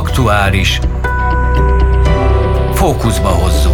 Aktuális. Fókuszba hozzuk.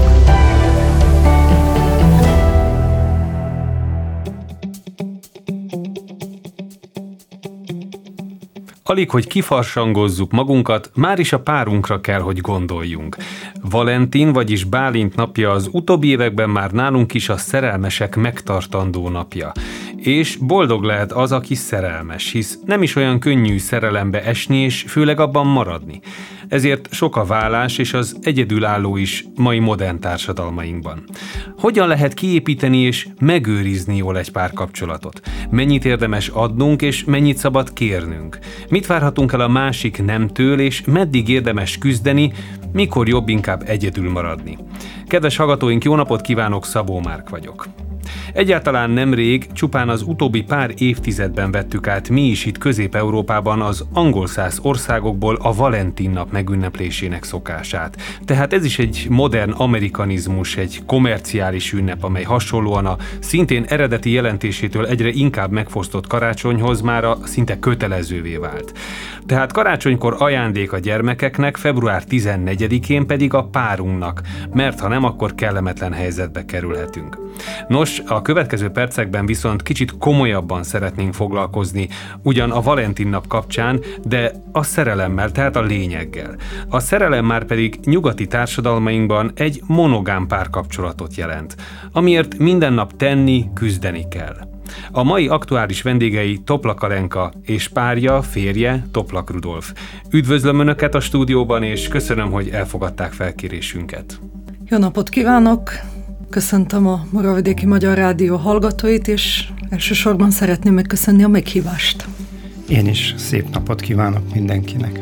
Alig, hogy kifarsangozzuk magunkat, máris a párunkra kell, hogy gondoljunk. Valentin, vagyis Bálint napja az utóbbi években már nálunk is a szerelmesek megtartandó napja. És boldog lehet az, aki szerelmes, hisz nem is olyan könnyű szerelembe esni, és főleg abban maradni. Ezért sok a válás és az egyedülálló is mai modern társadalmainkban. Hogyan lehet kiépíteni és megőrizni jól egy párkapcsolatot? Mennyit érdemes adnunk, és mennyit szabad kérnünk? Mit várhatunk el a másik nemtől, és meddig érdemes küzdeni, mikor jobb inkább egyedül maradni? Kedves hallgatóink, jó napot kívánok, Szabó Márk vagyok. Egyáltalán nemrég, csupán az utóbbi pár évtizedben vettük át mi is itt Közép-Európában az angolszász országokból a Valentin nap megünneplésének szokását. Tehát ez is egy modern amerikanizmus, egy komerciális ünnep, amely hasonlóan a szintén eredeti jelentésétől egyre inkább megfosztott karácsonyhoz mára szinte kötelezővé vált. Tehát karácsonykor ajándék a gyermekeknek, február 14-én pedig a párunknak, mert ha nem, akkor kellemetlen helyzetbe kerülhetünk. Nos, a következő percekben viszont kicsit komolyabban szeretnénk foglalkozni, ugyan a Valentin nap kapcsán, de a szerelemmel, tehát a lényeggel. A szerelem már pedig nyugati társadalmainkban egy monogám párkapcsolatot jelent, amiért minden nap tenni, küzdeni kell. A mai aktuális vendégei Toplak Alenka és párja, férje, Toplak Rudolf. Üdvözlöm Önöket a stúdióban, és köszönöm, hogy elfogadták felkérésünket. Jó napot kívánok! Köszöntöm a Moravidéki Magyar Rádió hallgatóit, és elsősorban szeretném megköszönni a meghívást. Én is szép napot kívánok mindenkinek!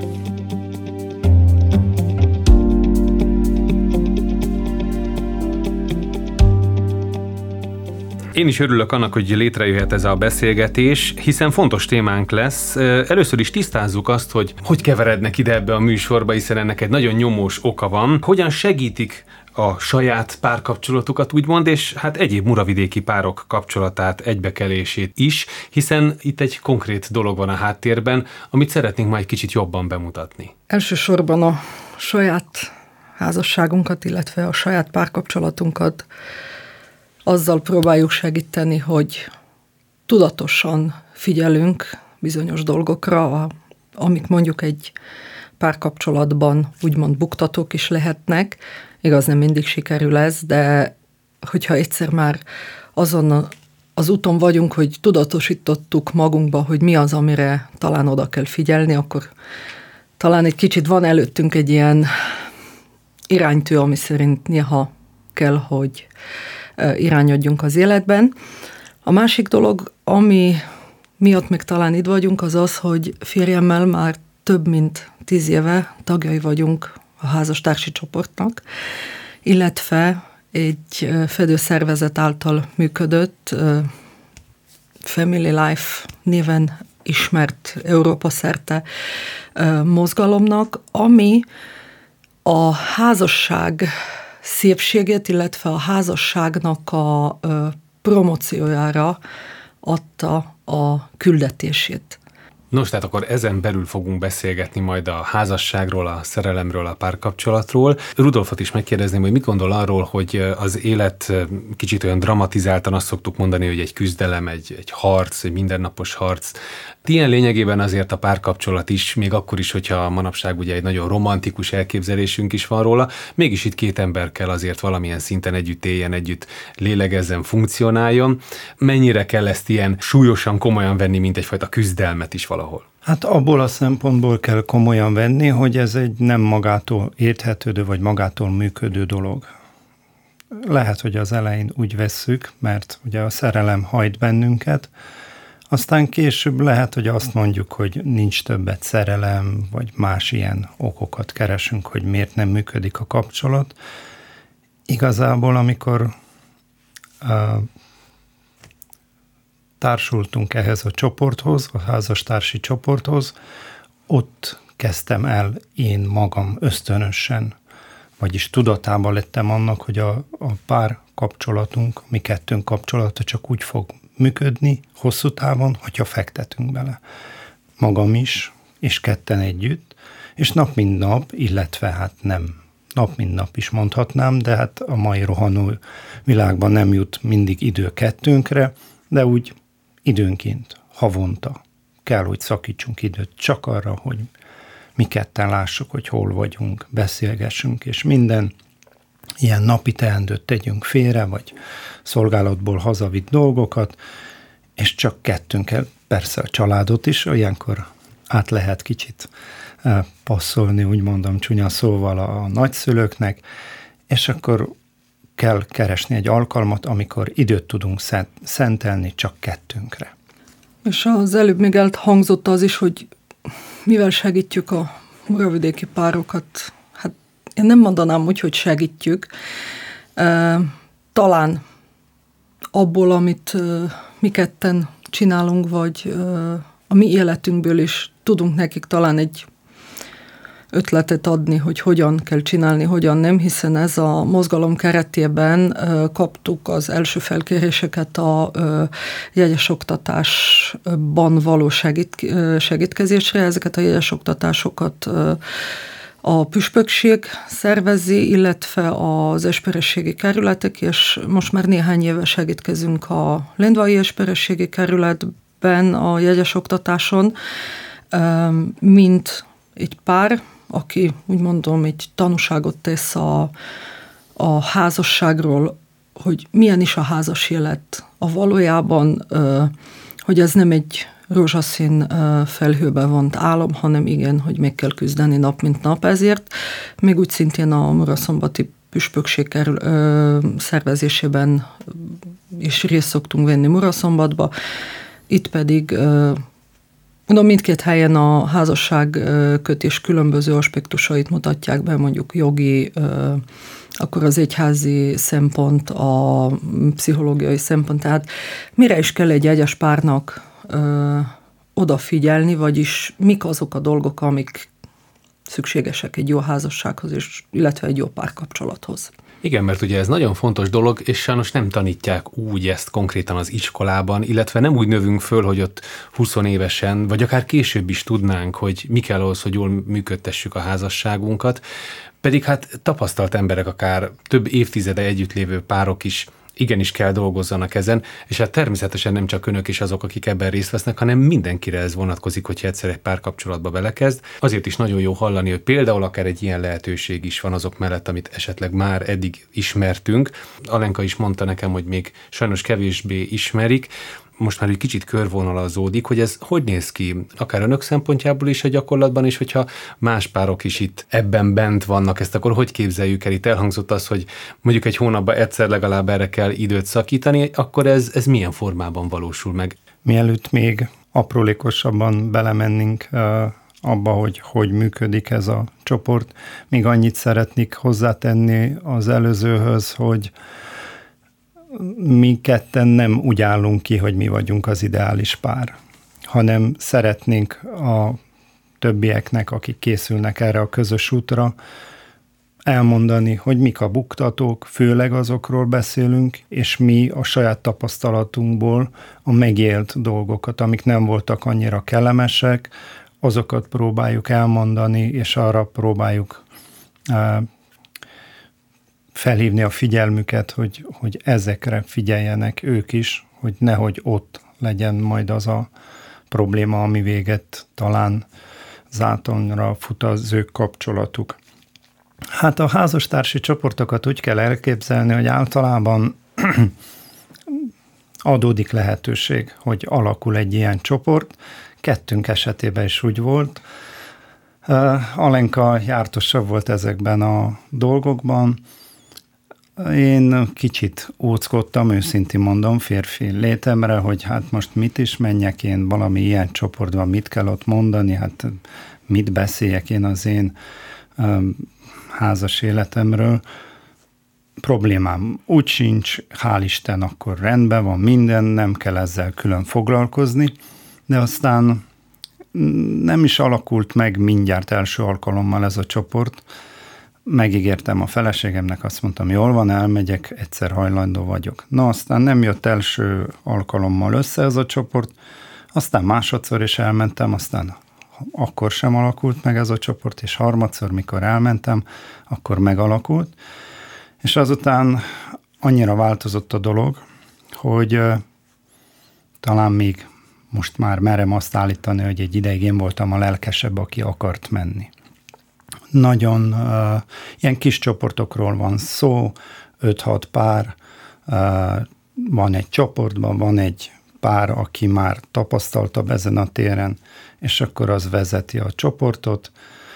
Én is örülök annak, hogy létrejöhet ez a beszélgetés, hiszen fontos témánk lesz. Először is tisztázzuk azt, hogy keverednek ide ebbe a műsorba, hiszen ennek egy nagyon nyomós oka van. Hogyan segítik a saját párkapcsolatukat, úgymond, és hát egyéb muravidéki párok kapcsolatát, egybekelését is, hiszen itt egy konkrét dolog van a háttérben, amit szeretnénk majd kicsit jobban bemutatni. Elsősorban a saját házasságunkat, illetve a saját párkapcsolatunkat azzal próbáljuk segíteni, hogy tudatosan figyelünk bizonyos dolgokra, amik mondjuk egy párkapcsolatban úgymond buktatók is lehetnek. Igaz, nem mindig sikerül ez, de hogyha egyszer már azon az úton vagyunk, hogy tudatosítottuk magunkba, hogy mi az, amire talán oda kell figyelni, akkor talán egy kicsit van előttünk egy ilyen iránytű, ami szerint néha kell, hogy irányodjunk az életben. A másik dolog, ami miatt még talán itt vagyunk, az az, hogy férjemmel már több mint 10 éve tagjai vagyunk a házastársi csoportnak, illetve egy fedőszervezet által működött Family Life néven ismert Európa szerte mozgalomnak, ami a házasság szépségét, illetve a házasságnak a promóciójára adta a küldetését. Nos, tehát akkor ezen belül fogunk beszélgetni majd a házasságról, a szerelemről, a párkapcsolatról. Rudolfot is megkérdezném, hogy mit gondol arról, hogy az élet kicsit olyan dramatizáltan, azt szoktuk mondani, hogy egy küzdelem, egy harc, egy mindennapos harc. Ilyen lényegében azért a párkapcsolat is, még akkor is, hogyha manapság ugye egy nagyon romantikus elképzelésünk is van róla, mégis itt két ember kell azért valamilyen szinten együtt éljen, együtt lélegezzen, funkcionáljon. Mennyire kell ezt ilyen súlyosan, komolyan venni, mint egyfajta küzdelmet is valahol? Hát abból a szempontból kell komolyan venni, hogy ez egy nem magától érthetődő, vagy magától működő dolog. Lehet, hogy az elején úgy vesszük, mert ugye a szerelem hajt bennünket, aztán később lehet, hogy azt mondjuk, hogy nincs többet szerelem, vagy más ilyen okokat keresünk, hogy miért nem működik a kapcsolat. Igazából, amikor társultunk ehhez a csoporthoz, a házastársi csoporthoz, ott kezdtem el én magam ösztönösen, vagyis tudatában lettem annak, hogy a pár kapcsolatunk, mi kettőnk kapcsolata csak úgy fog működni hosszú távon, hogyha fektetünk bele. Magam is, és ketten együtt, és nap mint nap, illetve hát nem nap mint nap is mondhatnám, de hát a mai rohanó világban nem jut mindig idő kettőnkre, de úgy időnként, havonta kell, hogy szakítsunk időt csak arra, hogy mi ketten lássuk, hogy hol vagyunk, beszélgessünk, és minden ilyen napi teendőt tegyünk félre, vagy szolgálatból hazavitt dolgokat, és csak kettőnkkel, persze a családot is, olyankor át lehet kicsit passzolni, úgy mondom csúnya szóval a nagyszülőknek, és akkor kell keresni egy alkalmat, amikor időt tudunk szentelni csak kettőnkre. És az előbb még elhangzott az is, hogy mivel segítjük a muravidéki párokat, hát én nem mondanám úgy, hogy segítjük, talán abból, amit mi ketten csinálunk, vagy a mi életünkből is tudunk nekik talán egy ötletet adni, hogy hogyan kell csinálni, hogyan nem, hiszen ez a mozgalom keretében kaptuk az első felkéréseket a jegyes oktatásban való segítkezésre. Ezeket a jegyes oktatásokat a püspökség szervezi, illetve az esperességi kerületek, és most már néhány éve segítkezünk a lendvai esperességi kerületben a jegyes oktatáson, mint egy pár, aki úgy mondom egy tanúságot tesz a házasságról, hogy milyen is a házas élet a valójában, hogy ez nem egy rózsaszín felhőbe vont álom, hanem igen, hogy meg kell küzdeni nap mint nap ezért. Még úgy szintén a muraszombati püspökség szervezésében is részt szoktunk venni Muraszombatba. Itt pedig mindkét helyen a házasságkötés különböző aspektusait mutatják be, mondjuk jogi, akkor az egyházi szempont, a pszichológiai szempont. Tehát mire is kell egy jegyes párnak odafigyelni, vagyis mik azok a dolgok, amik szükségesek egy jó házassághoz, és, illetve egy jó párkapcsolathoz. Igen, mert ugye ez nagyon fontos dolog, és sajnos nem tanítják úgy ezt konkrétan az iskolában, illetve nem úgy növünk föl, hogy ott 20 évesen, vagy akár később is tudnánk, hogy mi kell ahhoz, hogy jól működtessük a házasságunkat. Pedig hát tapasztalt emberek, akár több évtizede együtt lévő párok is igenis kell dolgozzanak ezen, és hát természetesen nem csak önök is azok, akik ebben részt vesznek, hanem mindenkire ez vonatkozik, hogyha egyszer egy párkapcsolatba belekezd. Azért is nagyon jó hallani, hogy például akár egy ilyen lehetőség is van azok mellett, amit esetleg már eddig ismertünk. Alenka is mondta nekem, hogy még sajnos kevésbé ismerik, most már egy kicsit körvonalazódik, hogy ez hogy néz ki, akár önök szempontjából is a gyakorlatban, és hogyha más párok is itt ebben bent vannak, ezt akkor hogy képzeljük el? Itt elhangzott az, hogy mondjuk egy hónapban egyszer legalább erre kell időt szakítani, akkor ez milyen formában valósul meg? Mielőtt még aprólékosabban belemennénk abba, hogy működik ez a csoport, még annyit szeretnék hozzátenni az előzőhöz, hogy mi ketten nem úgy állunk ki, hogy mi vagyunk az ideális pár, hanem szeretnénk a többieknek, akik készülnek erre a közös útra, elmondani, hogy mik a buktatók, főleg azokról beszélünk, és mi a saját tapasztalatunkból a megélt dolgokat, amik nem voltak annyira kellemesek, azokat próbáljuk elmondani, és arra próbáljuk felhívni a figyelmüket, hogy ezekre figyeljenek ők is, hogy nehogy ott legyen majd az a probléma, ami véget talán zátonra fut az ő kapcsolatuk. Hát a házastársi csoportokat úgy kell elképzelni, hogy általában adódik lehetőség, hogy alakul egy ilyen csoport. Kettőnk esetében is úgy volt. Alenka jártosabb volt ezekben a dolgokban. Én kicsit óckodtam, őszintén mondom, férfi létemre, hogy hát most mit is menjek én valami ilyen csoportban, mit kell ott mondani, hát mit beszéljek én az én házas életemről. Problémám úgy sincs, hál' Isten, akkor rendben van minden, nem kell ezzel külön foglalkozni, de aztán nem is alakult meg mindjárt első alkalommal ez a csoport. Megígértem a feleségemnek, azt mondtam, jól van, elmegyek, egyszer hajlandó vagyok. Na, aztán nem jött első alkalommal össze ez a csoport, aztán másodszor is elmentem, aztán akkor sem alakult meg ez a csoport, és harmadszor, mikor elmentem, akkor megalakult, és azután annyira változott a dolog, hogy talán még most már merem azt állítani, hogy egy ideig én voltam a lelkesebb, aki akart menni. Nagyon ilyen kis csoportokról van szó, 5-6 pár, van egy csoportban, van egy pár, aki már tapasztaltabb ezen a téren, és akkor az vezeti a csoportot.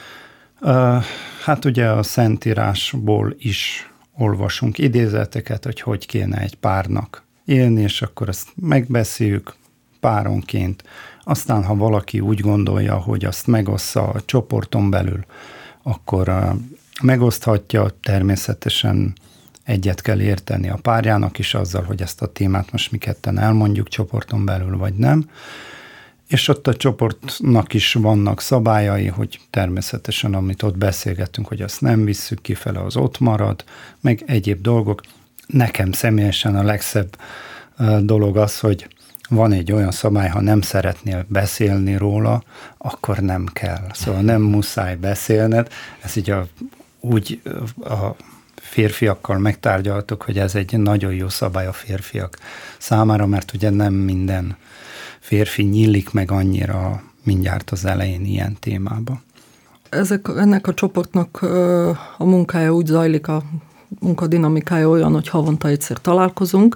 Hát ugye a Szentírásból is olvasunk idézeteket, hogy kéne egy párnak élni, és akkor ezt megbeszéljük páronként. Aztán, ha valaki úgy gondolja, hogy azt megossza a csoporton belül, akkor megoszthatja, természetesen egyet kell érteni a párjának is azzal, hogy ezt a témát most mi ketten elmondjuk csoporton belül, vagy nem. És ott a csoportnak is vannak szabályai, hogy természetesen, amit ott beszélgetünk, hogy azt nem visszük kifele, az ott marad, meg egyéb dolgok. Nekem személyesen a legszebb dolog az, hogy van egy olyan szabály, ha nem szeretnél beszélni róla, akkor nem kell. Szóval nem muszáj beszélned. Ez így úgy a férfiakkal megtárgyaltuk, hogy ez egy nagyon jó szabály a férfiak számára, mert ugye nem minden férfi nyílik meg annyira mindjárt az elején ilyen témába. Ennek a csoportnak a munkája úgy zajlik, a munkadinamikája olyan, hogy havonta egyszer találkozunk.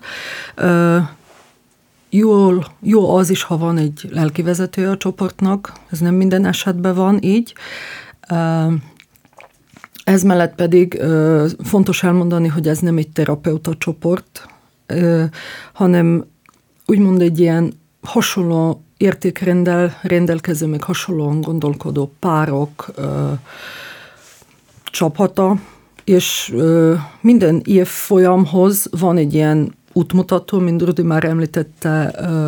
Jó az is, ha van egy lelkivezetője a csoportnak, ez nem minden esetben van így. Ez mellett pedig fontos elmondani, hogy ez nem egy terapeuta csoport, hanem úgymond egy ilyen hasonló értékrenddel rendelkező, még hasonlóan gondolkodó párok csapata, és minden évfolyamhoz van egy ilyen útmutató, mint Rudi már említette,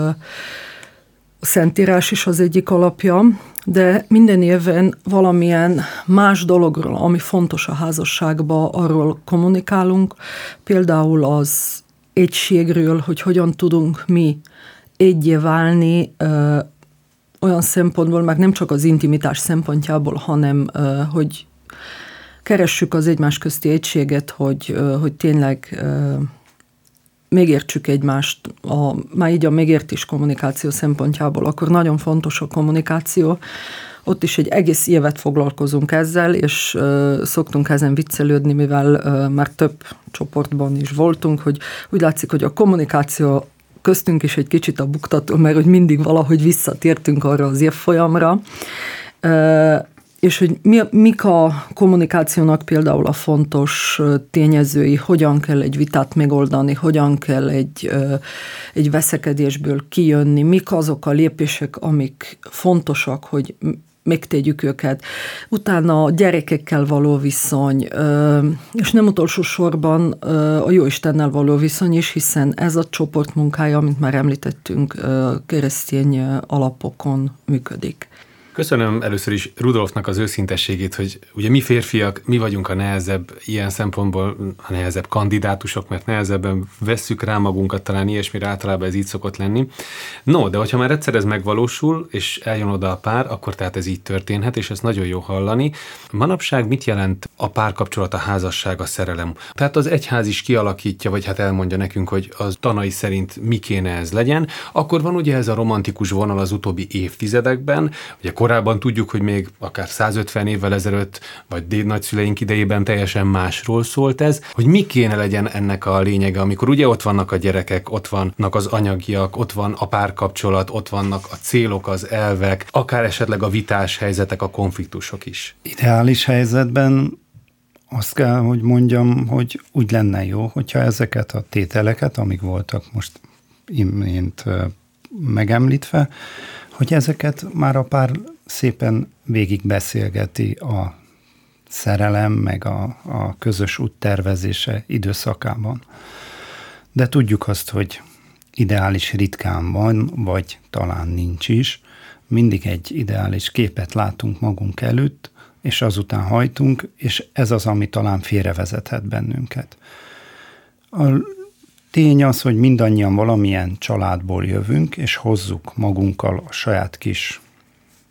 a Szentírás is az egyik alapja, de minden évben valamilyen más dologról, ami fontos a házasságban, arról kommunikálunk, például az egységről, hogy hogyan tudunk mi egyé válni, olyan szempontból, meg nem csak az intimitás szempontjából, hanem hogy keressük az egymás közti egységet, hogy tényleg megértsük egymást, már így a megértés kommunikáció szempontjából, akkor nagyon fontos a kommunikáció. Ott is egy egész évet foglalkozunk ezzel, és szoktunk ezen viccelődni, mivel már több csoportban is voltunk, hogy úgy látszik, hogy a kommunikáció köztünk is egy kicsit a buktató, mert hogy mindig valahogy visszatértünk arra az évfolyamra. És hogy mik a kommunikációnak például a fontos tényezői, hogyan kell egy vitát megoldani, hogyan kell egy veszekedésből kijönni, mik azok a lépések, amik fontosak, hogy megtegyük őket. Utána a gyerekekkel való viszony, és nem utolsó sorban a Jóistennel való viszony is, hiszen ez a csoport munkája, amit már említettünk, keresztény alapokon működik. Köszönöm először is Rudolfnak az őszintességét, hogy ugye mi férfiak, mi vagyunk a nehezebb, ilyen szempontból a nehezebb kandidátusok, mert nehezebben vesszük rá magunkat, talán ilyesmire általában ez így szokott lenni. No, de hogyha már egyszer ez megvalósul, és eljön oda a pár, akkor tehát ez így történhet, és ez nagyon jó hallani. Manapság mit jelent a párkapcsolat, a házasság, a szerelem? Tehát az egyház is kialakítja, vagy hát elmondja nekünk, hogy az tanai szerint mi kéne ez legyen. Akkor van ugye ez a romantikus vonal az utóbbi évtizedekben, ugye korábban tudjuk, hogy még akár 150 évvel ezelőtt, vagy nagyszüleink idejében teljesen másról szólt ez, hogy mi kéne legyen ennek a lényege, amikor ugye ott vannak a gyerekek, ott vannak az anyagiak, ott van a párkapcsolat, ott vannak a célok, az elvek, akár esetleg a vitás helyzetek, a konfliktusok is. Ideális helyzetben azt kell, hogy mondjam, hogy úgy lenne jó, hogyha ezeket a tételeket, amik voltak most imént megemlítve, hogy ezeket már a pár szépen végig beszélgeti a szerelem, meg a közös út tervezése időszakában. De tudjuk azt, hogy ideális ritkán van, vagy talán nincs is. Mindig egy ideális képet látunk magunk előtt, és azután hajtunk, és ez az, ami talán félrevezethet bennünket. A tény az, hogy mindannyian valamilyen családból jövünk, és hozzuk magunkkal a saját kis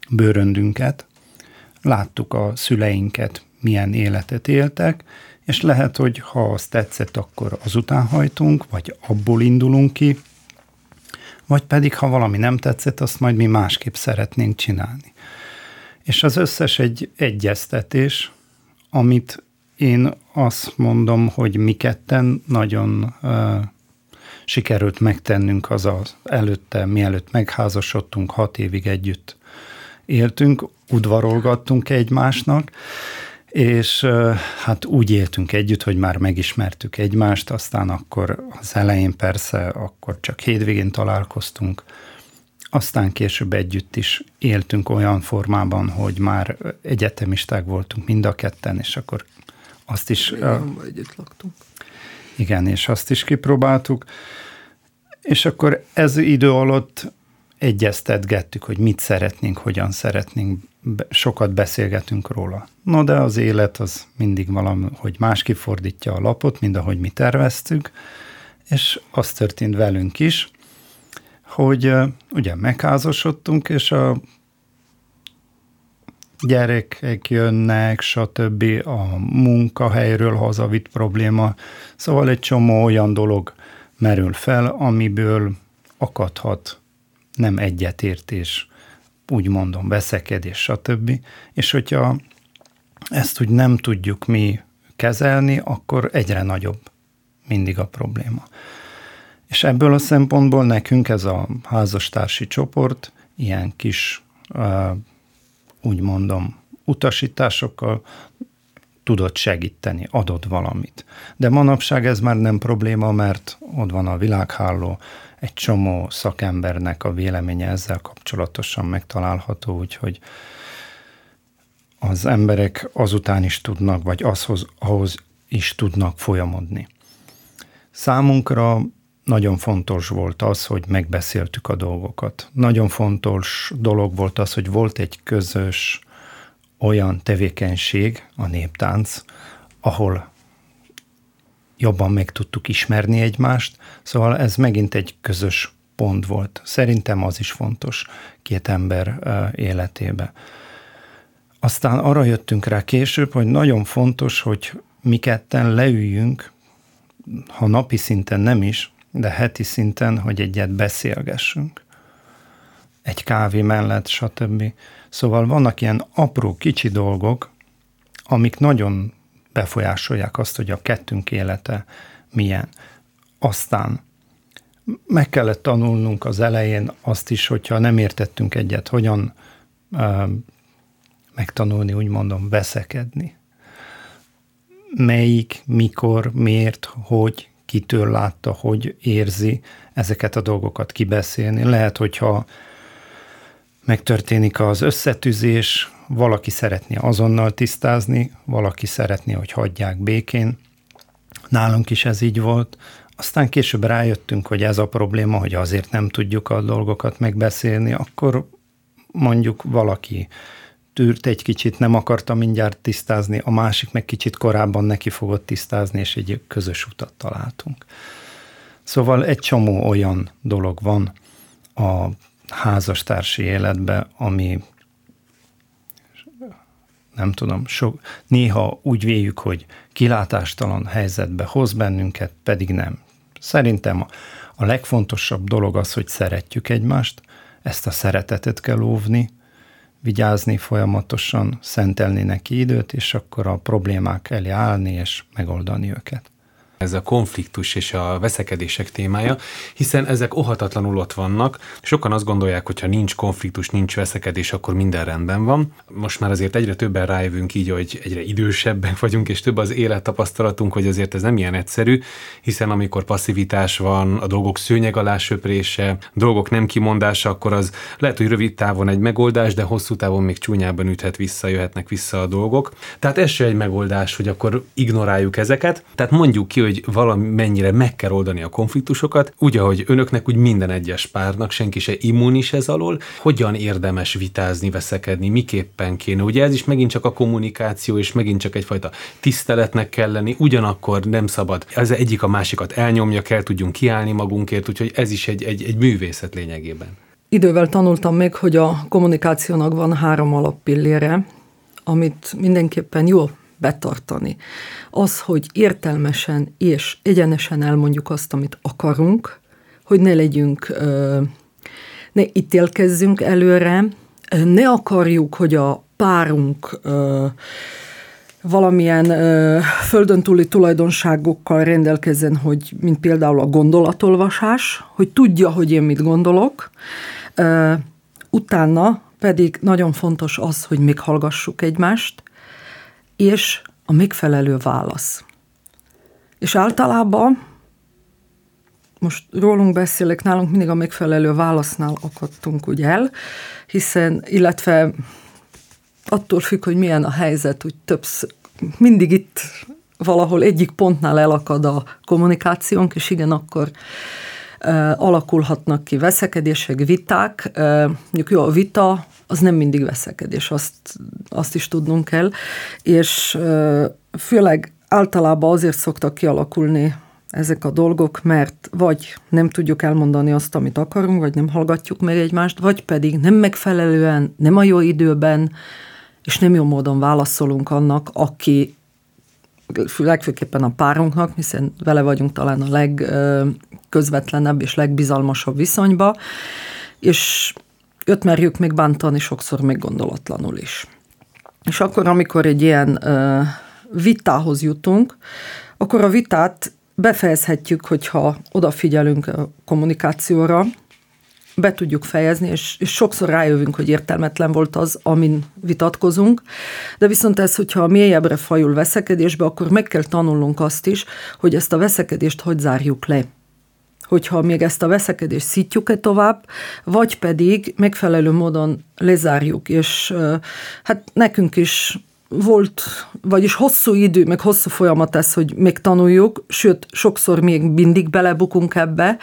bőröndünket, láttuk a szüleinket, milyen életet éltek, és lehet, hogy ha azt tetszett, akkor azután hajtunk, vagy abból indulunk ki, vagy pedig, ha valami nem tetszett, azt majd mi másképp szeretnénk csinálni. És az összes egy egyeztetés, amit én azt mondom, hogy mi ketten nagyon sikerült megtennünk előtte, mielőtt megházasodtunk, 6 évig együtt éltünk, udvarolgattunk egymásnak, és hát úgy éltünk együtt, hogy már megismertük egymást, aztán akkor az elején persze, akkor csak hétvégén találkoztunk, aztán később együtt is éltünk olyan formában, hogy már egyetemisták voltunk mind a ketten, és akkor azt is... együtt laktunk. Igen, és azt is kipróbáltuk, és akkor ez idő alatt egyeztetgettük, hogy mit szeretnénk, hogyan szeretnénk, sokat beszélgetünk róla. No, de az élet az mindig valami, hogy másképp fordítja a lapot, mint ahogy mi terveztük, és az történt velünk is, hogy ugye megházasodtunk, és a gyerekek jönnek, stb. A munkahelyről hazavitt probléma, szóval egy csomó olyan dolog merül fel, amiből akadhat nem egyetértés, úgy mondom, veszekedés, stb. És hogyha ezt úgy nem tudjuk mi kezelni, akkor egyre nagyobb mindig a probléma. És ebből a szempontból nekünk ez a házastársi csoport ilyen kis, úgy mondom, utasításokkal tudott segíteni, adott valamit. De manapság ez már nem probléma, mert ott van a világháló, egy csomó szakembernek a véleménye ezzel kapcsolatosan megtalálható, úgyhogy az emberek azután is tudnak, vagy ahhoz is tudnak folyamodni. Számunkra nagyon fontos volt az, hogy megbeszéltük a dolgokat. Nagyon fontos dolog volt az, hogy volt egy közös olyan tevékenység, a néptánc, ahol jobban meg tudtuk ismerni egymást, szóval ez megint egy közös pont volt. Szerintem az is fontos két ember életébe. Aztán arra jöttünk rá később, hogy nagyon fontos, hogy mi ketten leüljünk, ha napi szinten nem is, de heti szinten, hogy egyet beszélgessünk. Egy kávé mellett, stb. Szóval vannak ilyen apró, kicsi dolgok, amik nagyon befolyásolják azt, hogy a kettőnk élete milyen. Aztán meg kellett tanulnunk az elején azt is, hogyha nem értettünk egyet, hogyan megtanulni, úgy mondom, veszekedni. Melyik, mikor, miért, hogy, kitől látta, hogy érzi ezeket a dolgokat kibeszélni. Lehet, hogyha megtörténik az összetűzés, valaki szeretné azonnal tisztázni, valaki szeretné, hogy hagyják békén. Nálunk is ez így volt. Aztán később rájöttünk, hogy ez a probléma, hogy azért nem tudjuk a dolgokat megbeszélni, akkor mondjuk valaki tűrt egy kicsit, nem akarta mindjárt tisztázni, a másik meg kicsit korábban neki fogott tisztázni, és egy közös utat találtunk. Szóval egy csomó olyan dolog van a házastársi életben, ami nem tudom, néha úgy véljük, hogy kilátástalan helyzetbe hoz bennünket, pedig nem. Szerintem a legfontosabb dolog az, hogy szeretjük egymást, ezt a szeretetet kell óvni, vigyázni folyamatosan, szentelni neki időt, és akkor a problémák elé állni, és megoldani őket. Ez a konfliktus és a veszekedések témája, hiszen ezek óhatatlanul ott vannak. Sokan azt gondolják, hogy ha nincs konfliktus, nincs veszekedés, akkor minden rendben van. Most már azért egyre többen rájövünk így, hogy egyre idősebbek vagyunk, és több az élettapasztalatunk, hogy azért ez nem ilyen egyszerű, hiszen amikor passzivitás van, a dolgok szőnyeg alá söprése, dolgok nem kimondása, akkor az lehet, hogy rövid távon egy megoldás, de hosszú távon még csúnyában üthet vissza, jöhetnek vissza a dolgok. Tehát ez se egy megoldás, hogy akkor ignoráljuk ezeket. Tehát mondjuk ki, hogy valamennyire meg kell oldani a konfliktusokat, úgy, ahogy önöknek, úgy minden egyes párnak, senki se immunis ez alól. Hogyan érdemes vitázni, veszekedni, miképpen kéne? Ugye ez is megint csak a kommunikáció, és megint csak egyfajta tiszteletnek kell lenni, ugyanakkor nem szabad. Ez egyik a másikat elnyomja, kell tudjunk kiállni magunkért, úgyhogy ez is egy művészet lényegében. idővel tanultam még, hogy a kommunikációnak van 3 alappillére, amit mindenképpen jó betartani. Az, hogy értelmesen és egyenesen elmondjuk azt, amit akarunk, hogy ne legyünk, ne ítélkezzünk előre, ne akarjuk, hogy a párunk valamilyen földön túli tulajdonságokkal rendelkezzen, hogy, mint például a gondolatolvasás, hogy tudja, hogy én mit gondolok. Utána pedig nagyon fontos az, hogy meghallgassuk egymást, és a megfelelő válasz. És általában, most rólunk beszélek, nálunk mindig a megfelelő válasznál akadtunk úgy el, illetve attól függ, hogy milyen a helyzet, úgy mindig itt valahol egyik pontnál elakad a kommunikációnk, és igen, akkor alakulhatnak ki veszekedések, viták. Mondjuk jó, a vita az nem mindig veszekedés, azt is tudnunk kell, és főleg általában azért szoktak kialakulni ezek a dolgok, mert vagy nem tudjuk elmondani azt, amit akarunk, vagy nem hallgatjuk meg egymást, vagy pedig nem megfelelően, nem a jó időben, és nem jó módon válaszolunk annak, aki legfőképpen a párunknak, hiszen vele vagyunk talán a legközvetlenebb és legbizalmasabb viszonyba, és őt merjük még bántani sokszor még gondolatlanul is. És akkor, amikor egy ilyen vitához jutunk, akkor a vitát befejezhetjük, hogyha odafigyelünk a kommunikációra, be tudjuk fejezni, és sokszor rájövünk, hogy értelmetlen volt az, amin vitatkozunk, de viszont ez, hogyha mélyebbre fajul veszekedésbe, akkor meg kell tanulnunk azt is, hogy ezt a veszekedést hogy zárjuk le. Hogyha még ezt a veszekedést szítjuk-e tovább, vagy pedig megfelelő módon lezárjuk, és hát nekünk is volt, vagyis hosszú idő, meg hosszú folyamat ez, hogy még tanuljuk, sőt, sokszor még mindig belebukunk ebbe,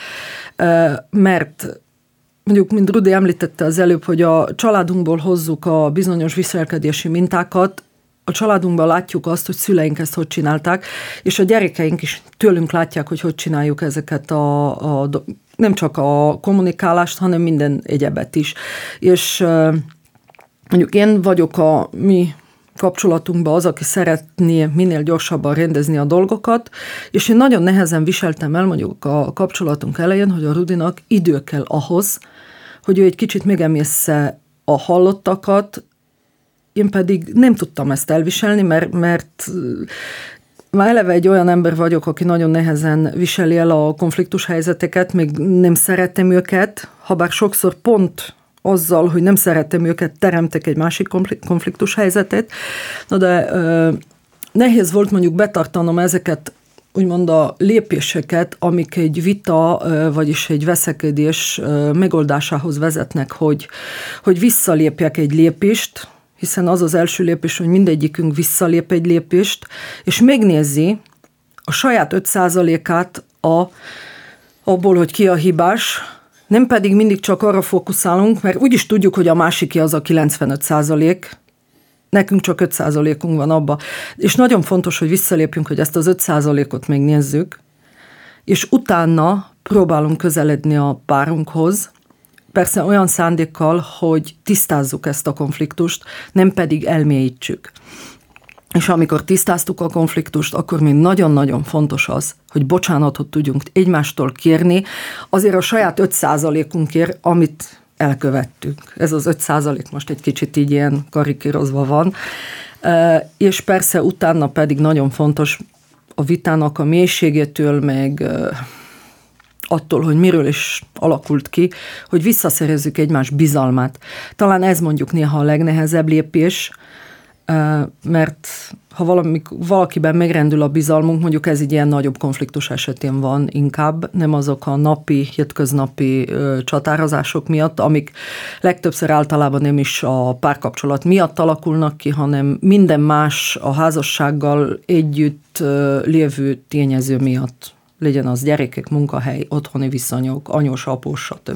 mert mondjuk, mint Rudi említette az előbb, hogy a családunkból hozzuk a bizonyos viselkedési mintákat, a családunkban látjuk azt, hogy szüleink ezt hogy csinálták, és a gyerekeink is tőlünk látják, hogy csináljuk ezeket nem csak a kommunikálást, hanem minden egyebet is. És mondjuk én vagyok a mi kapcsolatunkban az, aki szeretné minél gyorsabban rendezni a dolgokat, és én nagyon nehezen viseltem el mondjuk a kapcsolatunk elején, hogy a Rudinak idő kell ahhoz, hogy ő egy kicsit megemészze a hallottakat, én pedig nem tudtam ezt elviselni, mert már eleve egy olyan ember vagyok, aki nagyon nehezen viseli el a konfliktus helyzeteket, még nem szeretem őket, habár sokszor pont azzal, hogy nem szeretem őket, teremtek egy másik konfliktus helyzetet. Na de nehéz volt mondjuk betartanom ezeket, úgymond a lépéseket, amik egy vita, vagyis egy veszekedés megoldásához vezetnek, hogy visszalépjek egy lépést, hiszen az az első lépés, hogy mindegyikünk visszalép egy lépést, és megnézi a saját 5%-át abból, hogy ki a hibás, nem pedig mindig csak arra fókuszálunk, mert úgyis tudjuk, hogy a másiké az a 95%, nekünk csak 5%-unk van abba. És nagyon fontos, hogy visszalépjünk, hogy ezt az 5%-ot megnézzük, és utána próbálunk közeledni a párunkhoz, persze olyan szándékkal, hogy tisztázzuk ezt a konfliktust, nem pedig elmélyítsük. És amikor tisztáztuk a konfliktust, akkor még nagyon-nagyon fontos az, hogy bocsánatot tudjunk egymástól kérni, azért a saját 5%-unkért, amit elkövettünk. Ez az 5% most egy kicsit így ilyen karikírozva van. És persze utána pedig nagyon fontos a vitának a mélységétől, meg attól, hogy miről is alakult ki, hogy visszaszerezzük egymás bizalmát. Talán ez mondjuk néha a legnehezebb lépés, mert ha valakiben megrendül a bizalmunk, mondjuk ez egy ilyen nagyobb konfliktus esetén van inkább, nem azok a napi, hétköznapi csatározások miatt, amik legtöbbször általában nem is a párkapcsolat miatt alakulnak ki, hanem minden más a házassággal együtt lévő tényező miatt. Legyen az gyerekek, munkahely, otthoni viszonyok, anyós, após, stb.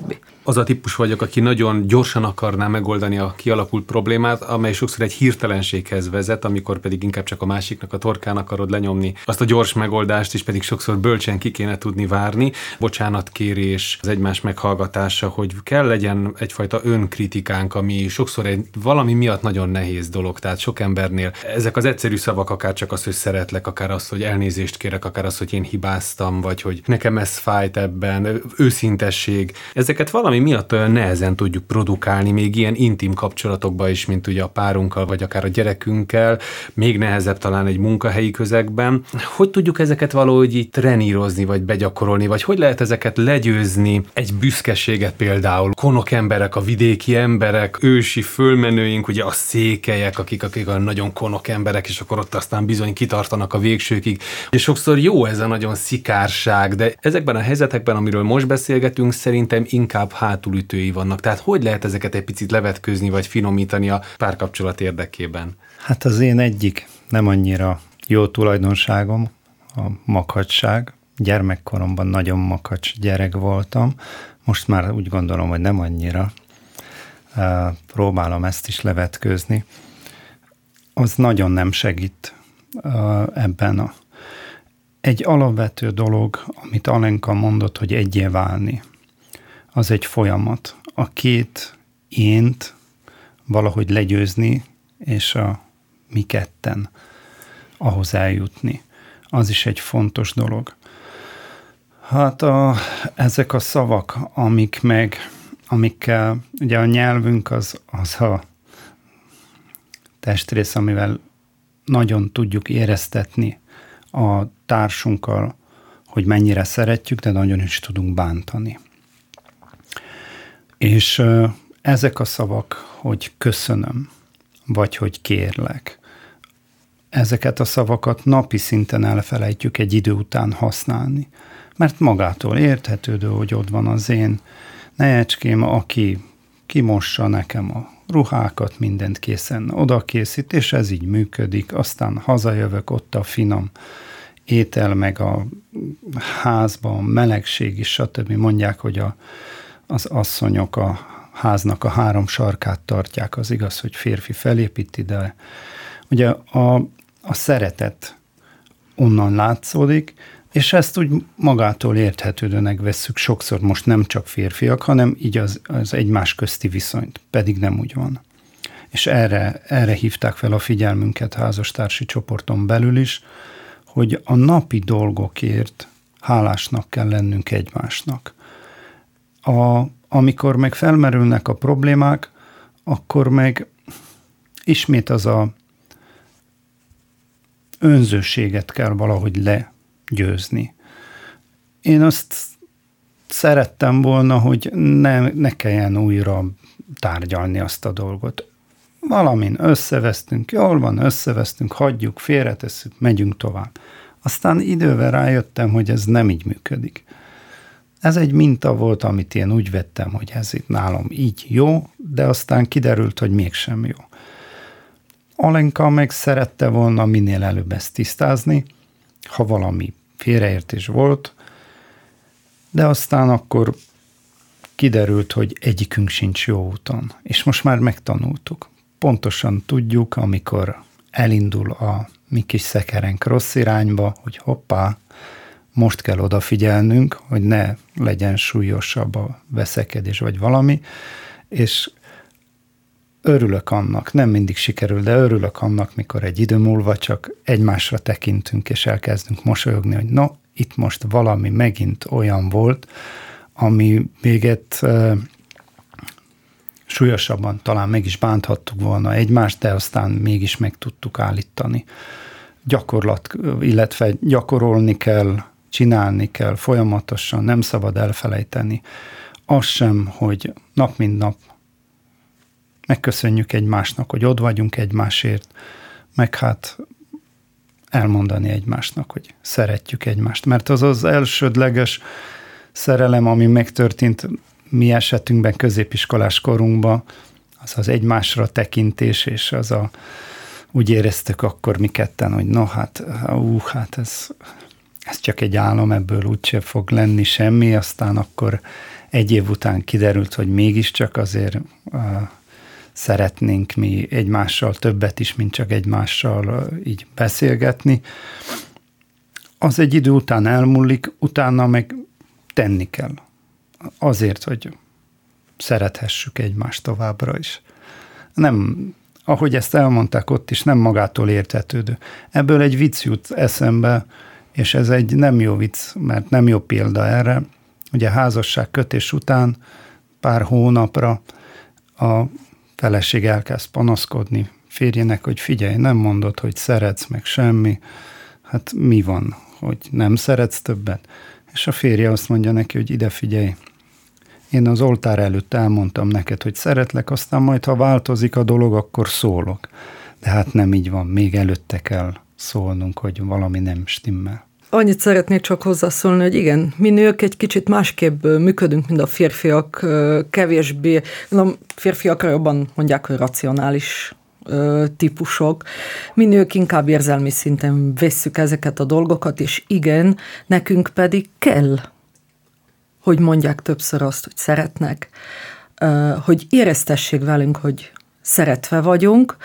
az a típus vagyok, aki nagyon gyorsan akarná megoldani a kialakult problémát, amely sokszor egy hirtelenséghez vezet, amikor pedig inkább csak a másiknak a torkán akarod lenyomni. Azt a gyors megoldást is pedig sokszor bölcsen ki kéne tudni várni. Bocsánatkérés, az egymás meghallgatása, hogy kell legyen egyfajta önkritikánk, ami sokszor valami miatt nagyon nehéz dolog. Tehát sok embernél ezek az egyszerű szavak, akár csak az, hogy szeretlek, akár az, hogy elnézést kérek, akár az, hogy én hibáztam, vagy hogy nekem ez fájt ebben, őszintesség. Ezeket valami miatt olyan nehezen tudjuk produkálni, még ilyen intim kapcsolatokban is, mint ugye a párunkkal, vagy akár a gyerekünkkel, még nehezebb talán egy munkahelyi közegben. Hogy tudjuk ezeket valahogy így trenírozni, vagy begyakorolni, vagy hogy lehet ezeket legyőzni? Egy büszkeséget például, konok emberek, a vidéki emberek, ősi fölmenőink, ugye a székelyek, akik a nagyon konok emberek, és akkor ott aztán bizony kitartanak a végsőkig. És sokszor jó ez a nagyon szikárság, de ezekben a helyzetekben, amiről most beszélgetünk, szerintem inkább hátulütői vannak. Tehát hogy lehet ezeket egy picit levetkőzni, vagy finomítani a párkapcsolat érdekében? Hát az én egyik nem annyira jó tulajdonságom a makacság. Gyermekkoromban nagyon makacs gyerek voltam. Most már úgy gondolom, hogy nem annyira. Próbálom ezt is levetkőzni. Az nagyon nem segít ebben. Egy alapvető dolog, amit Alenka mondott, hogy egyé válni, az egy folyamat. A két ént valahogy legyőzni, és a mi ketten ahhoz eljutni. Az is egy fontos dolog. Hát ezek a szavak, amikkel ugye a nyelvünk az a testrész, amivel nagyon tudjuk éreztetni a társunkkal, hogy mennyire szeretjük, de nagyon is tudunk bántani. És ezek a szavak, hogy köszönöm, vagy hogy kérlek, ezeket a szavakat napi szinten elfelejtjük egy idő után használni, mert magától érthetődő, hogy ott van az én nejecském, aki kimossa nekem a ruhákat, mindent készen odakészít, és ez így működik, aztán hazajövök, ott a finom étel, meg a házban, melegség is, stb. Mondják, hogy az asszonyok a háznak a 3 sarkát tartják, az igaz, hogy férfi felépíti, de ugye a szeretet onnan látszódik, és ezt úgy magától érthetődőnek vesszük sokszor, most nem csak férfiak, hanem így az egymás közti viszonyt, pedig nem úgy van. És erre hívták fel a figyelmünket házastársi csoporton belül is, hogy a napi dolgokért hálásnak kell lennünk egymásnak. Amikor meg felmerülnek a problémák, akkor meg ismét az a önzőséget kell valahogy legyőzni. Én azt szerettem volna, hogy ne kelljen újra tárgyalni azt a dolgot. Valamin összevesztünk, jól van, összevesztünk, hagyjuk, félretesszük, megyünk tovább. Aztán idővel rájöttem, hogy ez nem így működik. Ez egy minta volt, amit én úgy vettem, hogy ez itt nálam így jó, de aztán kiderült, hogy mégsem jó. Alenka meg szerette volna minél előbb ezt tisztázni, ha valami félreértés volt, de aztán akkor kiderült, hogy egyikünk sincs jó úton. És most már megtanultuk. Pontosan tudjuk, amikor elindul a mi kis szekerenk rossz irányba, hogy hoppá, most kell odafigyelnünk, hogy ne legyen súlyosabb a veszekedés vagy valami, és örülök annak, nem mindig sikerül, de örülök annak, mikor egy idő múlva csak egymásra tekintünk, és elkezdünk mosolyogni, hogy no, itt most valami megint olyan volt, ami véget súlyosabban talán meg is bánthattuk volna egymást, de aztán mégis meg tudtuk állítani. Illetve gyakorolni kell, csinálni kell folyamatosan, nem szabad elfelejteni. Az sem, hogy nap mint nap megköszönjük egymásnak, hogy ott vagyunk egymásért, meg hát elmondani egymásnak, hogy szeretjük egymást. Mert az elsődleges szerelem, ami megtörtént mi esetünkben középiskolás korunkban, az egymásra tekintés, és úgy éreztük akkor mi ketten, hogy no, hát ez csak egy álom, ebből úgyse fog lenni semmi, aztán akkor egy év után kiderült, hogy mégiscsak azért szeretnénk mi egymással többet is, mint csak egymással így beszélgetni. Az egy idő után elmúlik, utána meg tenni kell. Azért, hogy szerethessük egymást továbbra is. Nem, ahogy ezt elmondták ott is, nem magától értetődő. Ebből egy vicc jut eszembe, és ez egy nem jó vicc, mert nem jó példa erre. Ugye házasságkötés után pár hónapra a feleség elkezd panaszkodni férjének, hogy figyelj, nem mondod, hogy szeretsz, meg semmi. Hát mi van, hogy nem szeretsz többet? És a férje azt mondja neki, hogy ide figyelj, én az oltár előtt elmondtam neked, hogy szeretlek, aztán majd, ha változik a dolog, akkor szólok. De hát nem így van, még előtte kell szólnunk, hogy valami nem stimmel. Annyit szeretnék csak hozzászólni, hogy igen, mi nők egy kicsit másképp működünk, mint a férfiak, kevésbé, a férfiakra jobban mondják, hogy racionális típusok. Mi nők inkább érzelmi szinten vesszük ezeket a dolgokat, és igen, nekünk pedig kell, hogy mondják többször azt, hogy szeretnek, hogy éreztessék velünk, hogy szeretve vagyunk,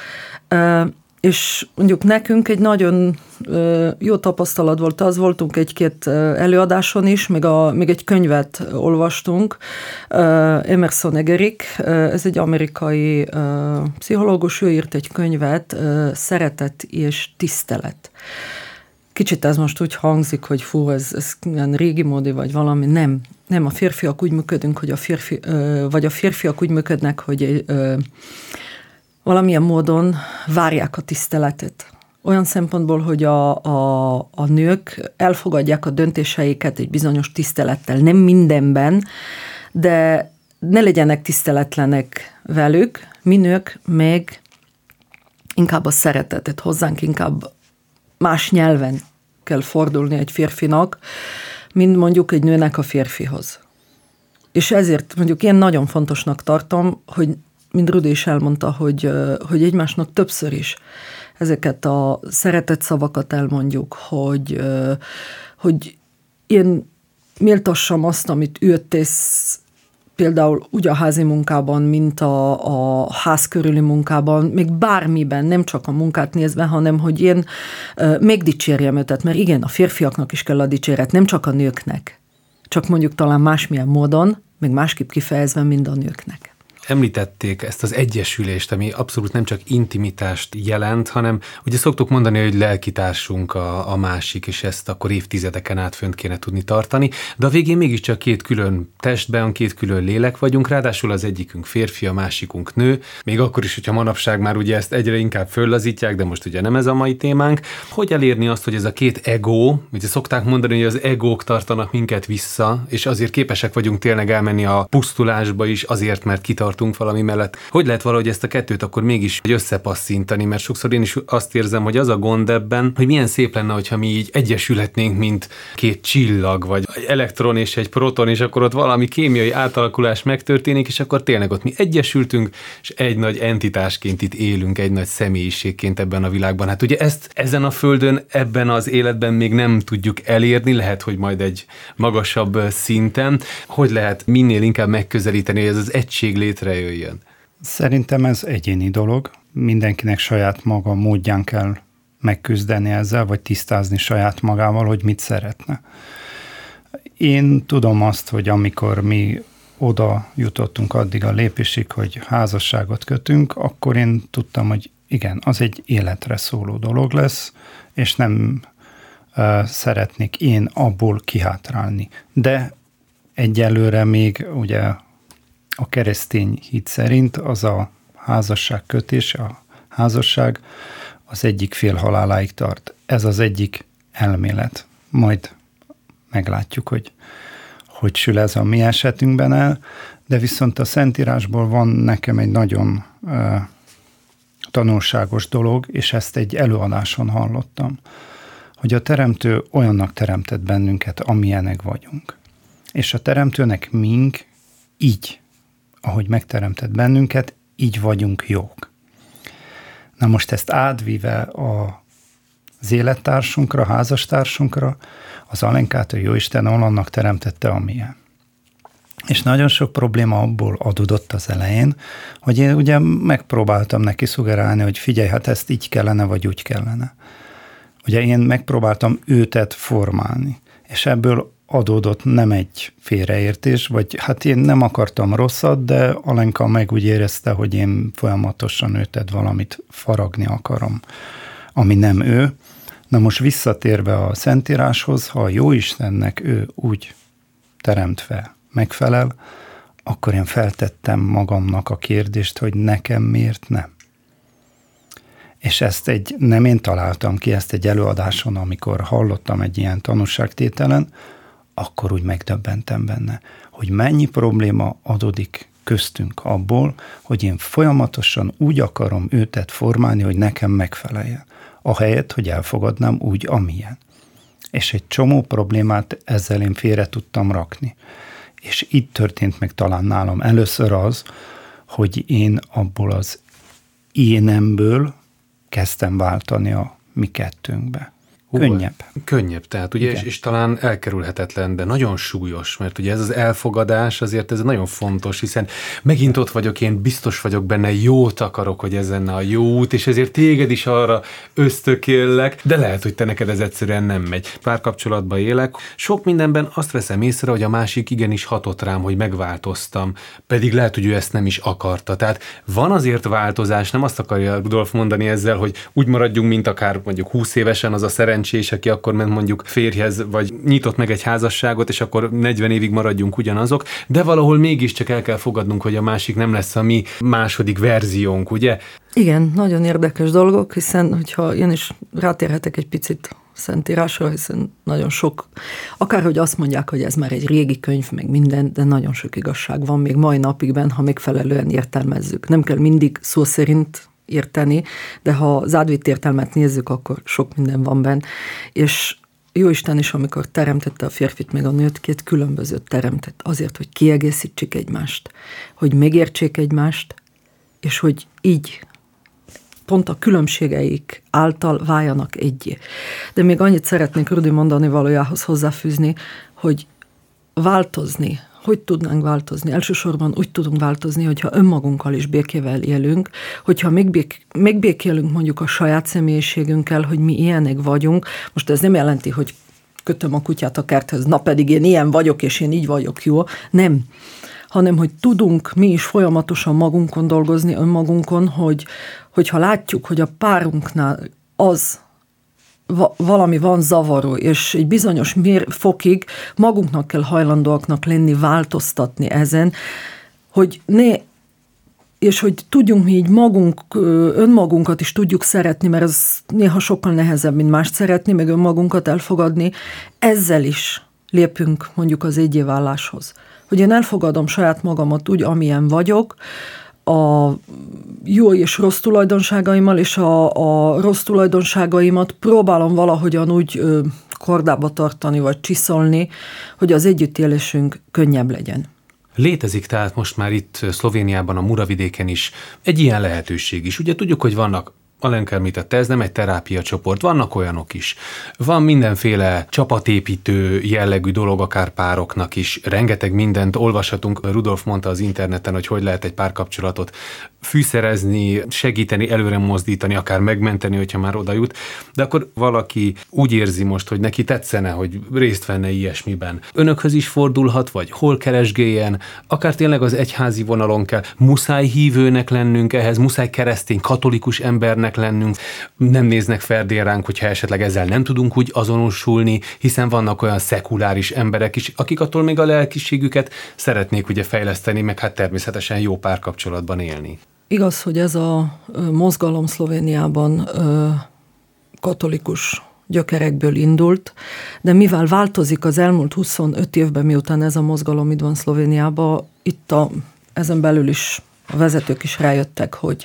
és mondjuk nekünk egy nagyon jó tapasztalat volt, az voltunk egy-két előadáson is, még egy könyvet olvastunk, Emerson Egerik, ez egy amerikai pszichológus, ő írt egy könyvet, Szeretet és tisztelet. Kicsit ez most úgy hangzik, hogy fú, ez ilyen régi módi, vagy valami, nem, a férfiak úgy működünk, hogy a férfiak úgy működnek, hogy valamilyen módon várják a tiszteletet. Olyan szempontból, hogy a nők elfogadják a döntéseiket egy bizonyos tisztelettel, nem mindenben, de ne legyenek tiszteletlenek velük, mi nők meg inkább a szeretetet, hozzánk inkább más nyelven kell fordulni egy férfinak, mint mondjuk egy nőnek a férfihoz. És ezért mondjuk én nagyon fontosnak tartom, hogy mint Rudi is elmondta, hogy egymásnak többször is ezeket a szeretett szavakat elmondjuk, hogy én méltassam azt, amit ő tesz, például úgy a házi munkában, mint a ház körüli munkában, még bármiben, nem csak a munkát nézve, hanem hogy én megdicsérjem őtet, mert igen, a férfiaknak is kell a dicséret, nem csak a nőknek, csak mondjuk talán másmilyen módon, meg másképp kifejezve, mint a nőknek. Említették ezt az egyesülést, ami abszolút nem csak intimitást jelent, hanem ugye szoktuk mondani, hogy lelkitársunk a másik, és ezt akkor évtizedeken át fönt kéne tudni tartani, de a végén mégiscsak két külön testben, két külön lélek vagyunk, ráadásul az egyikünk férfi, a másikunk nő, még akkor is, hogyha manapság már ugye ezt egyre inkább föllazítják, de most ugye nem ez a mai témánk. Hogy elérni azt, hogy ez a két ego, ugye szokták mondani, hogy az egók tartanak minket vissza, és azért képesek vagyunk tényleg elmenni a pusztulásba is, azért, mert kitartunk valami mellett. Hogy lehet valahogy ezt a kettőt akkor mégis összepasszintani, mert sokszor én is azt érzem, hogy az a gond ebben, hogy milyen szép lenne, hogyha mi így egyesülhetnénk, mint két csillag, vagy egy elektron és egy proton, és akkor ott valami kémiai átalakulás megtörténik, és akkor tényleg ott mi egyesültünk, és egy nagy entitásként itt élünk, egy nagy személyiségként ebben a világban. Hát ugye ezt ezen a földön, ebben az életben még nem tudjuk elérni, lehet, hogy majd egy magasabb szinten. Hogy lehet minél inkább megközelíteni, hogy ez az egység létrejöjjön? Szerintem ez egyéni dolog. Mindenkinek saját maga módján kell megküzdeni ezzel, vagy tisztázni saját magával, hogy mit szeretne. Én tudom azt, hogy amikor mi oda jutottunk addig a lépésig, hogy házasságot kötünk, akkor én tudtam, hogy igen, az egy életre szóló dolog lesz, és nem szeretnék én abból kihátrálni. De egyelőre még ugye a keresztény hit szerint az a házasságkötés, a házasság az egyik fél haláláig tart. Ez az egyik elmélet. Majd meglátjuk, hogy sül ez a mi esetünkben el, de viszont a Szentírásból van nekem egy nagyon tanulságos dolog, és ezt egy előadáson hallottam, hogy a Teremtő olyannak teremtett bennünket, amilyenek vagyunk. És a Teremtőnek mink így, ahogy megteremtett bennünket, így vagyunk jók. Na most ezt átvíve az élettársunkra, házastársunkra, az Alenkát a Jóisten annak teremtette, amilyen. És nagyon sok probléma abból adódott az elején, hogy én ugye megpróbáltam neki szugerálni, hogy figyelj, hát ezt így kellene, vagy úgy kellene. Ugye én megpróbáltam őtet formálni, és ebből adódott nem egy félreértés, vagy hát én nem akartam rosszat, de Alenka meg úgy érezte, hogy én folyamatosan őtet valamit faragni akarom, ami nem ő. Na most visszatérve a Szentíráshoz, ha a Jóistennek ő úgy teremt fel, megfelel, akkor én feltettem magamnak a kérdést, hogy nekem miért nem. És ezt nem én találtam ki, ezt egy előadáson, amikor hallottam egy ilyen tanúságtételen, akkor úgy megdöbbentem benne, hogy mennyi probléma adódik köztünk abból, hogy én folyamatosan úgy akarom őtet formálni, hogy nekem megfeleljen, ahelyett, hogy elfogadnám úgy, amilyen. És egy csomó problémát ezzel én félre tudtam rakni. És itt történt meg talán nálam először az, hogy én abból az énemből kezdtem váltani a mi kettőnkbe. Könnyebb, tehát ugye, és talán elkerülhetetlen, de nagyon súlyos, mert ugye ez az elfogadás azért ez nagyon fontos, hiszen megint ott vagyok, én biztos vagyok benne, jót akarok, hogy ez lenne a jó út, és ezért téged is arra ösztökéllek, de lehet, hogy te neked ez egyszerűen nem megy. Párkapcsolatban élek, sok mindenben azt veszem észre, hogy a másik igenis hatott rám, hogy megváltoztam, pedig lehet, hogy ő ezt nem is akarta. Tehát van azért változás, nem azt akarja Rudolf mondani ezzel, hogy úgy maradjunk, mint akár mondjuk 20 évesen az a szerencsés, aki akkor ment mondjuk férjhez, vagy nyitott meg egy házasságot, és akkor 40 évig maradjunk ugyanazok, de valahol mégiscsak el kell fogadnunk, hogy a másik nem lesz a mi második verziónk, ugye? Igen, nagyon érdekes dolgok, hiszen, hogyha én is rátérhetek egy picit Szentírásra, hiszen nagyon sok, akárhogy azt mondják, hogy ez már egy régi könyv, meg minden, de nagyon sok igazság van még mai napig, ha megfelelően értelmezzük. Nem kell mindig szó szerint érteni, de ha az átvitt értelmet nézzük, akkor sok minden van benne. És Jóisten is, amikor teremtette a férfit meg a nőt, két különbözőt teremtett azért, hogy kiegészítsék egymást, hogy megértsék egymást, és hogy így pont a különbségeik által váljanak egyé. De még annyit szeretnék Rudi mondani valójához hozzáfűzni, hogy változni, hogy tudnánk változni? Elsősorban úgy tudunk változni, hogyha önmagunkkal is békével élünk, hogyha megbékélünk mondjuk a saját személyiségünkkel, hogy mi ilyenek vagyunk. Most ez nem jelenti, hogy kötöm a kutyát a kerthez, na pedig én ilyen vagyok, és én így vagyok, jó? Nem. Hanem, hogy tudunk mi is folyamatosan magunkon dolgozni, önmagunkon, hogyha látjuk, hogy a párunknál valami van zavaró, és egy bizonyos fokig magunknak kell hajlandóaknak lenni, változtatni ezen, hogy és hogy tudjunk mi így önmagunkat is tudjuk szeretni, mert ez néha sokkal nehezebb, mint mást szeretni, meg önmagunkat elfogadni, ezzel is lépünk mondjuk az egyéválláshoz. Hogy én elfogadom saját magamat úgy, amilyen vagyok, a jó és rossz tulajdonságaimmal, és a rossz tulajdonságaimat próbálom valahogyan úgy kordába tartani, vagy csiszolni, hogy az együttélésünk könnyebb legyen. Létezik tehát most már itt Szlovéniában, a Muravidéken is egy ilyen lehetőség is. Ugye tudjuk, hogy vannak, Alenka említette, ez nem egy terápiacsoport, vannak olyanok is. Van mindenféle csapatépítő jellegű dolog, akár pároknak is. Rengeteg mindent olvashatunk. Rudolf mondta az interneten, hogy lehet egy párkapcsolatot fűszerezni, segíteni, előre mozdítani, akár megmenteni, hogyha már oda jut. De akkor valaki úgy érzi most, hogy neki tetszene, hogy részt venne ilyesmiben. Önökhöz is fordulhat, vagy hol keresgéljen, akár tényleg az egyházi vonalon kell. Muszáj hívőnek lennünk ehhez, muszáj keresztény, katolikus embernek lennünk, nem néznek ferdén ránk, hogyha esetleg ezzel nem tudunk úgy azonosulni, hiszen vannak olyan szekuláris emberek is, akik attól még a lelkiségüket szeretnék ugye fejleszteni, meg hát természetesen jó párkapcsolatban élni. Igaz, hogy ez a mozgalom Szlovéniában katolikus gyökerekből indult, de mivel változik az elmúlt 25 évben, miután ez a mozgalom itt van Szlovéniában, itt ezen belül is a vezetők is rájöttek, hogy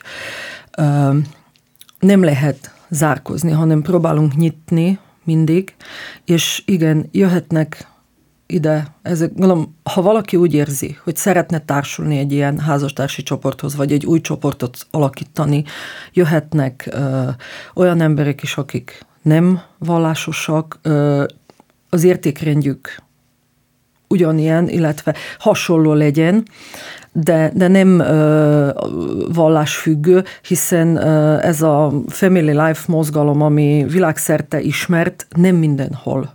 nem lehet zárkozni, hanem próbálunk nyitni mindig, és igen, jöhetnek ide, ha valaki úgy érzi, hogy szeretne társulni egy ilyen házastársi csoporthoz, vagy egy új csoportot alakítani, jöhetnek olyan emberek is, akik nem vallásosak, az értékrendjük ugyanilyen, illetve hasonló legyen, de nem vallásfüggő, hiszen ez a Family Life mozgalom, ami világszerte ismert, nem mindenhol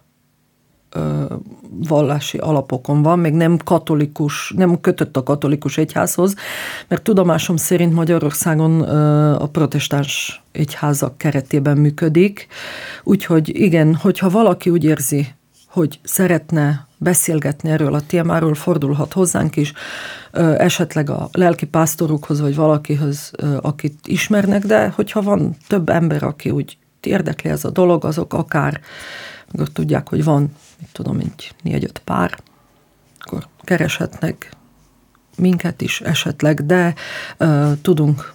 vallási alapokon van, még nem katolikus, nem kötött a katolikus egyházhoz, mert tudomásom szerint Magyarországon a protestáns egyházak keretében működik. Úgyhogy igen, hogyha valaki úgy érzi, hogy szeretne beszélgetni erről a témáról, fordulhat hozzánk is, esetleg a lelki pásztorukhoz, vagy valakihöz, akit ismernek, de hogyha van több ember, aki úgy érdekli ez a dolog, azok akár, akkor tudják, hogy van, egy 4-5 pár, akkor kereshetnek minket is esetleg, de tudjuk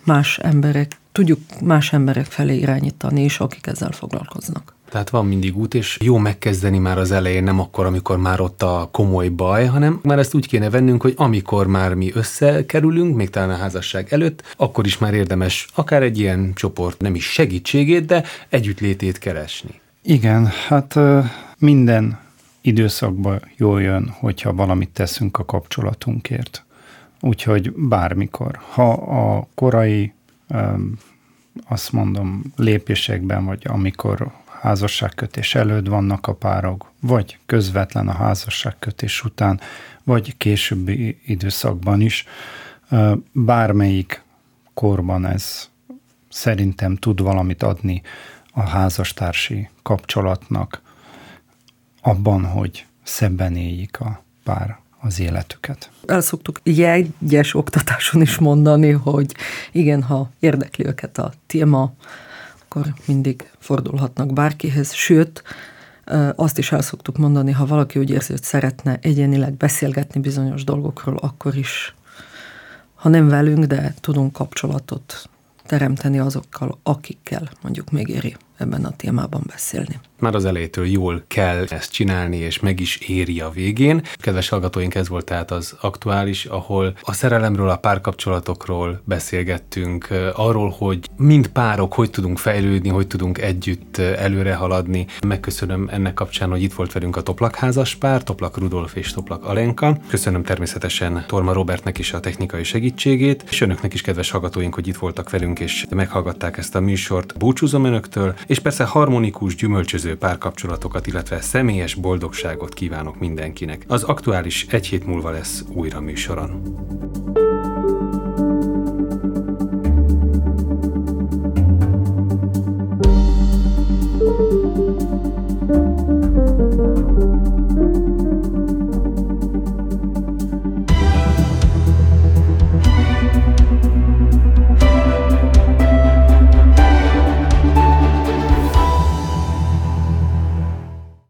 más emberek felé irányítani is, akik ezzel foglalkoznak. Tehát van mindig út, és jó megkezdeni már az elején, nem akkor, amikor már ott a komoly baj, hanem már ezt úgy kéne vennünk, hogy amikor már mi összekerülünk, még talán a házasság előtt, akkor is már érdemes akár egy ilyen csoport nem is segítségét, de együttlétét keresni. Igen, hát minden időszakban jól jön, hogyha valamit teszünk a kapcsolatunkért. Úgyhogy bármikor. Ha a korai, azt mondom, lépésekben, vagy amikor házasságkötés előtt vannak a párok, vagy közvetlen a házasságkötés után, vagy későbbi időszakban is, bármelyik korban ez szerintem tud valamit adni a házastársi kapcsolatnak abban, hogy szebben éljék a pár az életüket. El szoktuk jegyes oktatáson is mondani, hogy igen, ha érdekli őket a téma, akkor mindig fordulhatnak bárkihez, sőt, azt is el szoktuk mondani, ha valaki úgy érzi, hogy szeretne egyénileg beszélgetni bizonyos dolgokról, akkor is, ha nem velünk, de tudunk kapcsolatot teremteni azokkal, akikkel mondjuk megéri ebben a témában beszélni. Már az elejétől jól kell ezt csinálni, és meg is éri a végén. Kedves hallgatóink, ez volt tehát az Aktuális, ahol a szerelemről, a párkapcsolatokról beszélgettünk, arról, hogy mind párok, hogy tudunk fejlődni, hogy tudunk együtt előre haladni. Megköszönöm ennek kapcsán, hogy itt volt velünk a Toplak házaspár, Toplak Rudolf és Toplak Alenka. Köszönöm természetesen Torma Robertnek is a technikai segítségét, és önöknek is, kedves hallgatóink, hogy itt voltak velünk, és meghallgatták ezt a műsort. Búcsúzom önöktől, és persze harmonikus, gyümölcsöző párkapcsolatokat, illetve személyes boldogságot kívánok mindenkinek. Az Aktuális egy hét múlva lesz újra műsoron.